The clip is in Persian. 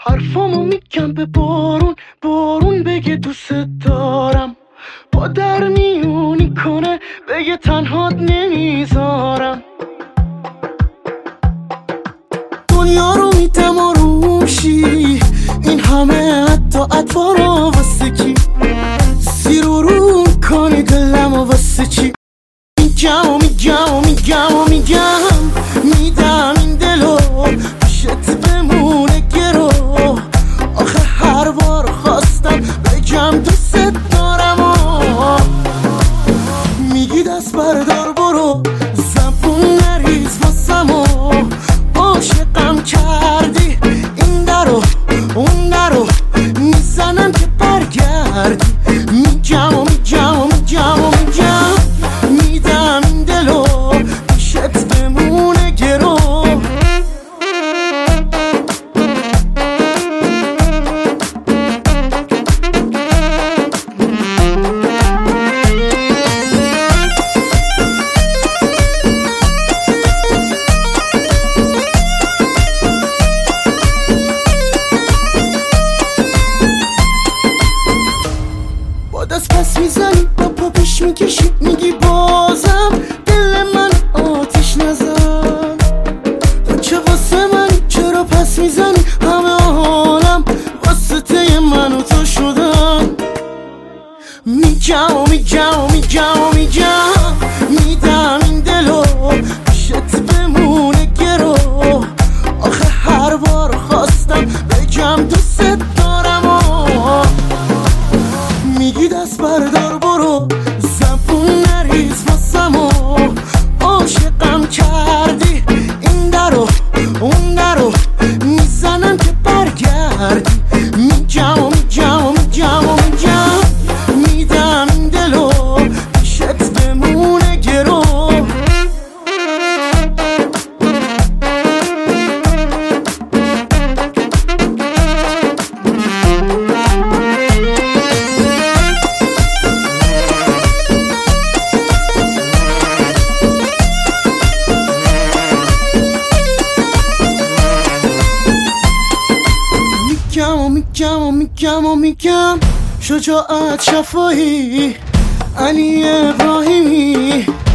حرفامو میگم به بارون، بارون بگه دوست دارم. با در میونی کنه بگه تنهات نمیذارم. دنیا رو میدم آروشی، این همه حتی اطوارا واسه کی؟ زیر و رو کنی دلم و واسه چی؟ میگم و میگم و میگم و میگم، میدم این دلو پیشت بمونه گرو. آخه هر بار خواستم بگم دوست دارم و میگی دست بردار برو، زبون نریز واسم و عاشقم کردی. این درو اون درو میزنم که برگردی. میگم و میگم و میگم و میگم، میدم این دلو پیشت بمونه گرو. دست پس میزنی با پا پیش میکشی، میگی بازم دل من آتیش نزن. تو چه واسه من چرا پس میزنی؟ همه حالم واسطه من و تو شدن. میگم و میگم و میگم و میگم، میدم این دلو پیشت بمونه گرو. آخه هر بار خواستم بگم دوست دارم و میگی دست بردار برو، زبون نریز واسم و عاشقم کردی. این درو اون درو میزنم که برگردی. میگم و میگم و میگم و میگم، میدم این دلو پیشت بمونه گرو. میگم و میگم، شجاعت شفاهی علی ابراهیمی.